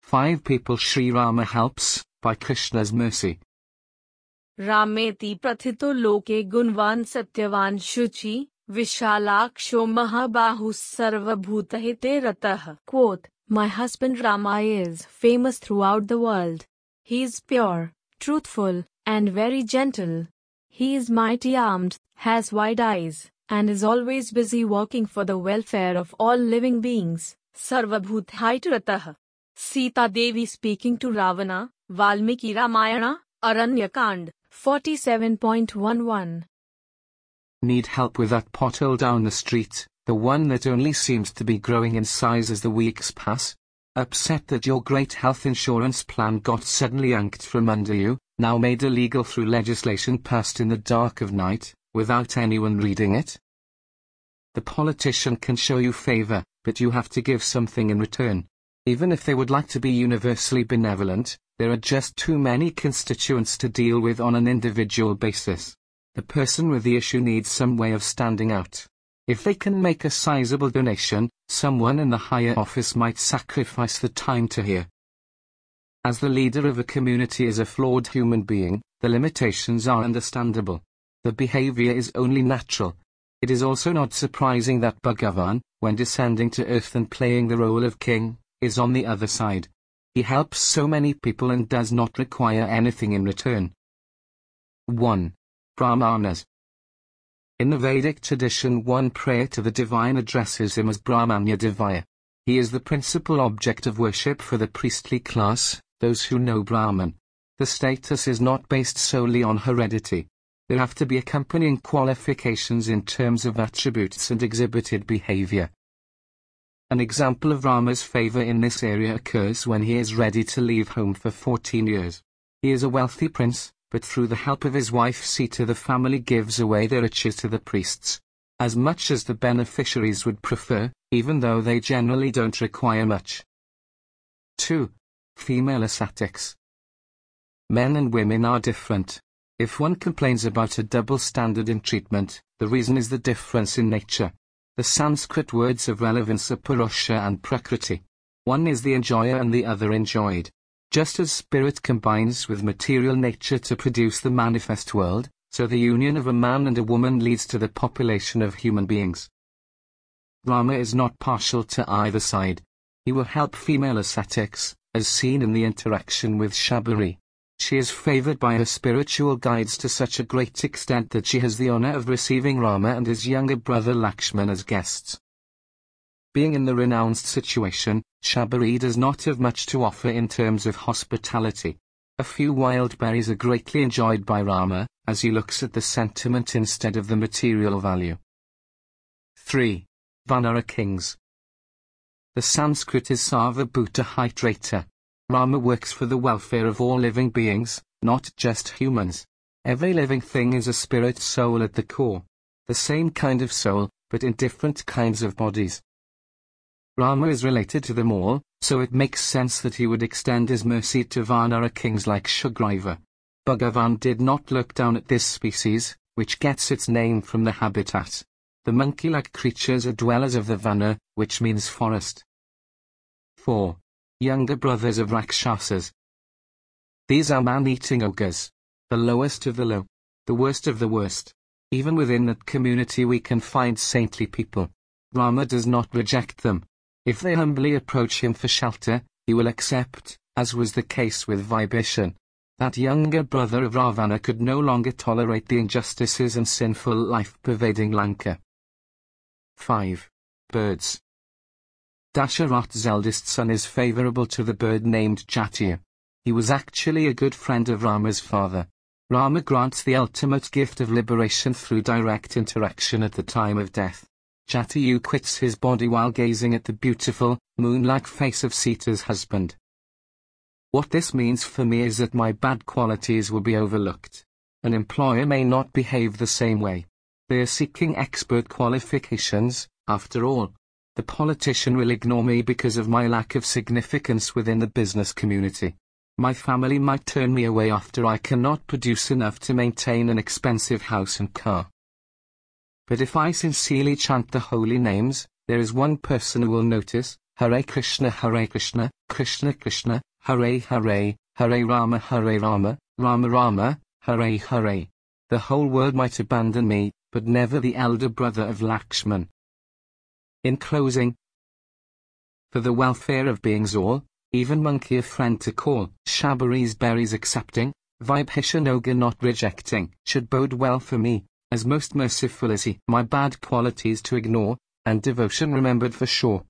5 people Sri Rama helps, by Krishna's mercy. रामेति प्रथितो लोके गुणवान सत्यवान शुचि विशालाक्षो महाबाहु सर्वभूतहिते रतः. Quote, my husband Rama is famous throughout the world. He is pure, truthful, and very gentle. He is mighty armed, has wide eyes, and is always busy working for the welfare of all living beings. Sarvabhuthait ratah. Sita Devi speaking to Ravana, Valmiki Ramayana, Aranyakand, 47.11. Need help with that pothole down the street, the one that only seems to be growing in size as the weeks pass? Upset that your great health insurance plan got suddenly yanked from under you, now made illegal through legislation passed in the dark of night, without anyone reading it? The politician can show you favor, but you have to give something in return. Even if they would like to be universally benevolent, there are just too many constituents to deal with on an individual basis. The person with the issue needs some way of standing out. If they can make a sizable donation, someone in the higher office might sacrifice the time to hear. As the leader of a community is a flawed human being, the limitations are understandable. The behavior is only natural. It is also not surprising that Bhagavan, when descending to earth and playing the role of king, is on the other side. He helps so many people and does not require anything in return. 1. Brahmanas. In the Vedic tradition, one prayer to the divine addresses him as Brahmanya Devaya. He is the principal object of worship for the priestly class, those who know Brahman. The status is not based solely on heredity. There have to be accompanying qualifications in terms of attributes and exhibited behavior. An example of Rama's favor in this area occurs when he is ready to leave home for 14 years. He is a wealthy prince, but through the help of his wife Sita the family gives away their riches to the priests, as much as the beneficiaries would prefer, even though they generally don't require much. 2. Female ascetics. Men and women are different. If one complains about a double standard in treatment, the reason is the difference in nature. The Sanskrit words of relevance are Purusha and Prakriti. One is the enjoyer and the other enjoyed. Just as spirit combines with material nature to produce the manifest world, so the union of a man and a woman leads to the population of human beings. Rama is not partial to either side. He will help female ascetics, as seen in the interaction with Shabari. She is favored by her spiritual guides to such a great extent that she has the honor of receiving Rama and his younger brother Lakshman as guests. Being in the renounced situation, Shabari does not have much to offer in terms of hospitality. A few wild berries are greatly enjoyed by Rama, as he looks at the sentiment instead of the material value. 3. Vanara kings. The Sanskrit is Sarvabhuta Hitrata. Rama works for the welfare of all living beings, not just humans. Every living thing is a spirit soul at the core. The same kind of soul, but in different kinds of bodies. Rama is related to them all, so it makes sense that he would extend his mercy to Vanara kings like Sugriva. Bhagavan did not look down at this species, which gets its name from the habitat. The monkey-like creatures are dwellers of the Vana, which means forest. 4. Younger brothers of Rakshasas. These are man-eating ogres. The lowest of the low. The worst of the worst. Even within that community we can find saintly people. Rama does not reject them. If they humbly approach him for shelter, he will accept, as was the case with Vibhishan. That younger brother of Ravana could no longer tolerate the injustices and sinful life pervading Lanka. 5. Birds. Dasharatha's eldest son is favorable to the bird named Jatiyu. He was actually a good friend of Rama's father. Rama grants the ultimate gift of liberation through direct interaction at the time of death. Jatiyu quits his body while gazing at the beautiful, moon-like face of Sita's husband. What this means for me is that my bad qualities will be overlooked. An employer may not behave the same way. They are seeking expert qualifications, after all. The politician will ignore me because of my lack of significance within the business community. My family might turn me away after I cannot produce enough to maintain an expensive house and car. But if I sincerely chant the holy names, there is one person who will notice, Hare Krishna, Krishna Krishna, Hare Hare, Hare Rama, Rama Rama, Hare Hare. The whole world might abandon me, but never the elder brother of Lakshman. In closing, for the welfare of beings all, even monkey a friend to call, Shabari's berries accepting, Vibhishanoga not rejecting, should bode well for me, as most merciful is he. My bad qualities to ignore, and devotion remembered for sure.